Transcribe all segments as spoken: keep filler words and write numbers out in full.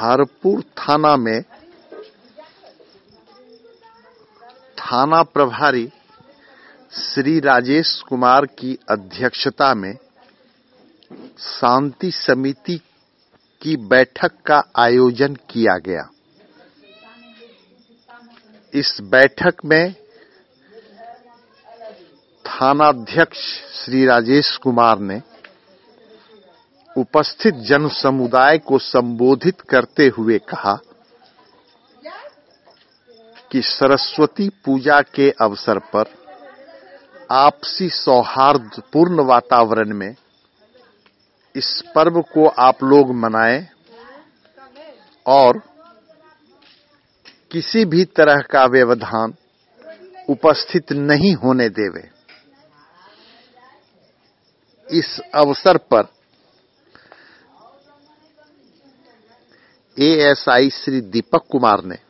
हरपुर थाना में थाना प्रभारी श्री राजेश कुमार की अध्यक्षता में शांति समिति की बैठक का आयोजन किया गया। इस बैठक में थानाध्यक्ष श्री राजेश कुमार ने उपस्थित जन समुदाय को संबोधित करते हुए कहा कि सरस्वती पूजा के अवसर पर आपसी सौहार्दपूर्ण वातावरण में इस पर्व को आप लोग मनाएं और किसी भी तरह का व्यवधान उपस्थित नहीं होने देवे। इस अवसर पर एएसआई श्री दीपक कुमार ने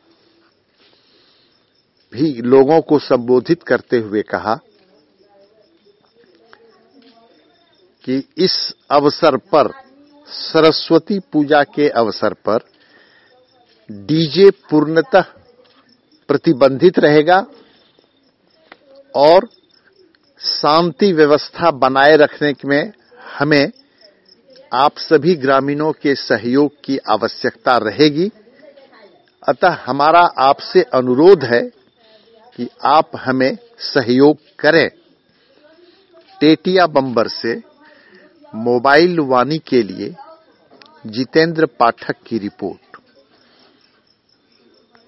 भी लोगों को संबोधित करते हुए कहा कि इस अवसर पर सरस्वती पूजा के अवसर पर डीजे पूर्णतः प्रतिबंधित रहेगा और शांति व्यवस्था बनाए रखने में हमें आप सभी ग्रामीणों के सहयोग की आवश्यकता रहेगी। अतः हमारा आपसे अनुरोध है कि आप हमें सहयोग करें। टेटिया बम्बर से मोबाइल वाणी के लिए जितेंद्र पाठक की रिपोर्ट।